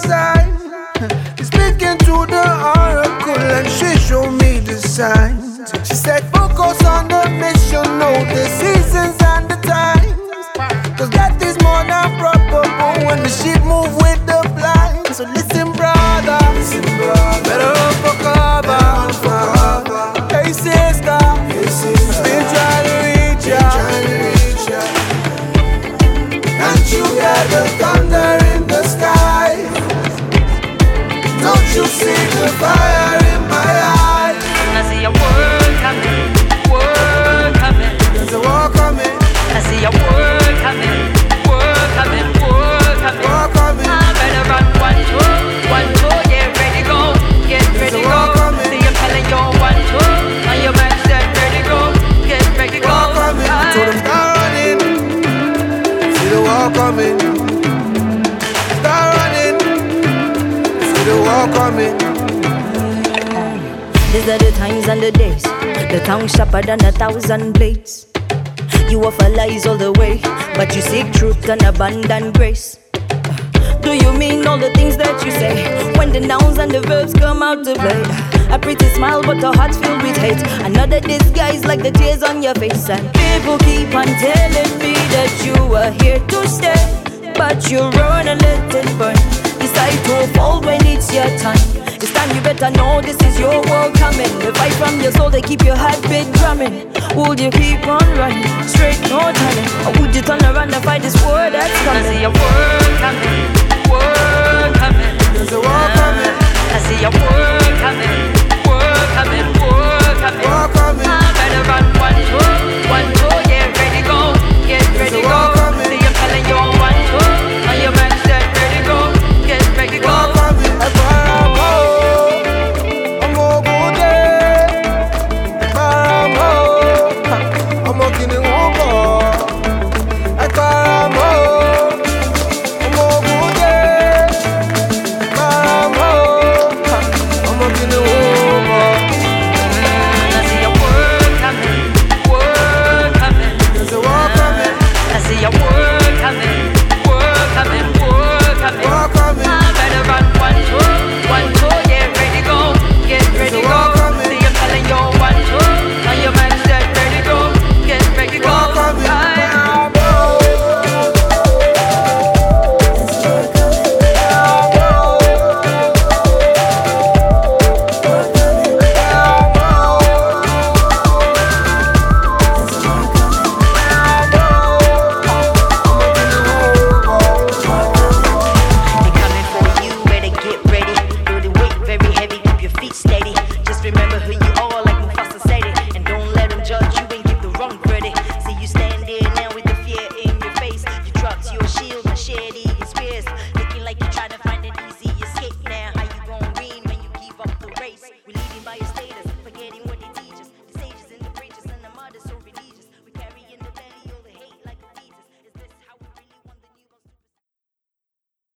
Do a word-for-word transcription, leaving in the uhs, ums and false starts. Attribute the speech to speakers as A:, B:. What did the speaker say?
A: sign. He's speaking to the oracle and she showed me the signs. She said focus on the mission, know the seasons and the times. Cause that is more than probable when the ship move with the blind. So listen brother, listen, brother. Better run for cover, run for cover. Hey sister, hey, sister. I've been trying to reach ya, trying to reach ya. Can't you hear the thunder in the sky? Don't you see the fire in my eyes?
B: I see a word coming, word coming.
A: There's a war coming.
B: I see a word coming, word coming, word coming.
A: War coming.
B: I better run one, two, one, two. Get ready, go, get ready, go. See I'm telling you one, two. And your man said ready, go, get ready, go.
A: War coming. I told him start running. See the war coming. Start running. See the war coming.
C: These are the times and the days. The tongue sharper than a thousand blades. You offer lies all the way, but you seek truth and abundant grace. Do you mean all the things that you say when the nouns and the verbs come out to play? A pretty smile but a heart filled with hate. Another disguise like the tears on your face. And people keep on telling me that you are here to stay, but you run and let it burn. Decide to fall when it's your time. It's time you better know this is your world coming. The fight from your soul, they keep your heartbeat drumming. Would you keep on running, straight no turning? Or would you turn around and fight this war that's coming?
B: I see a word coming, word coming.
A: There's a war coming.
B: I see a word coming, word coming, word coming.
A: War coming.